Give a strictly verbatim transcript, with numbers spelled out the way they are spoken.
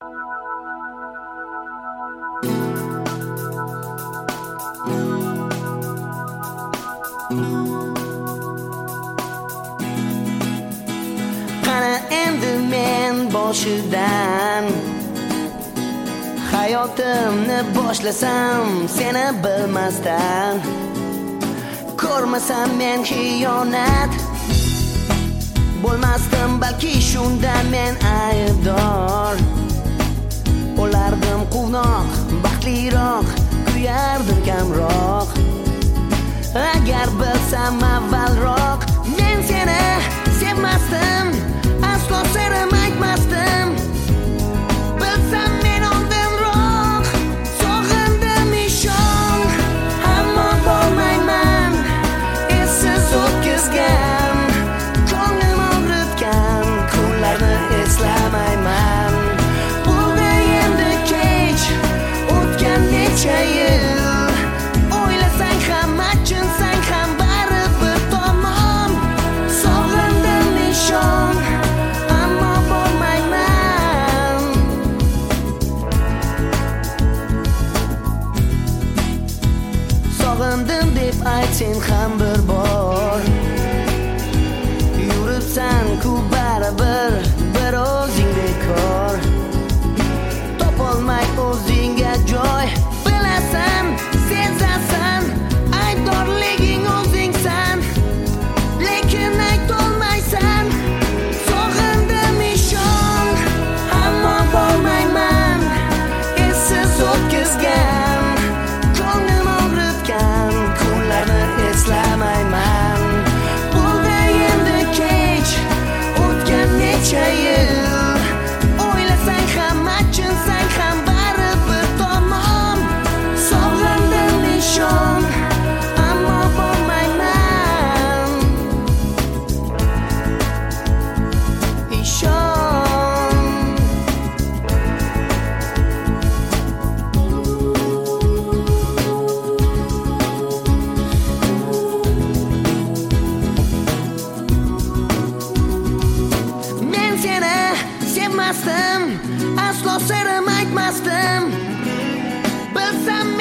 Qara endi men boshidan hayotimni boshlasam seni bilmasdan, ko'rmasam men xiyonat bo'lmasdim, balki shunda men aybdor bo'lardim, quvnoq, baxtliroq, kuyardim kamroq. Agar bilsam avvalroq men seni sevmasdim, aslo serim aytmasdim. Bilsam men oldinroq sog'indim, ishon, ammo bo'lmayman, essiz o'tkazgan, ko'nglim og'ritgan kunlarni eslamayman. Bo'ldi endi kech, o'tgan necha yil, o'ylasang ham achinsang ham baribir tomon. Sog'indim, ishon, ammo bo'lmayman. Sog'indim deb aytsang ham bir bor, yuribsan-ku baribir bir o'zing bekor. Topolmay o'zingga joy, bilasan, sezasan, aybdorliging o'zingsan, lekin aytolmaysan. Sog'indim, ishon, ammo bo'lmayman, essiz o'tkazgan, ko'nglim og'ritgan kunlarni eslamayman. Bo'ldi endi kech, o'tgan necha yil, o'ylasang ham achinsang ham baribir tomon. Sog'indim, ishon, ammo bo'lmayman. Ishon. Men seni sevmasdim, aslo serim aytmasdim. Bilsam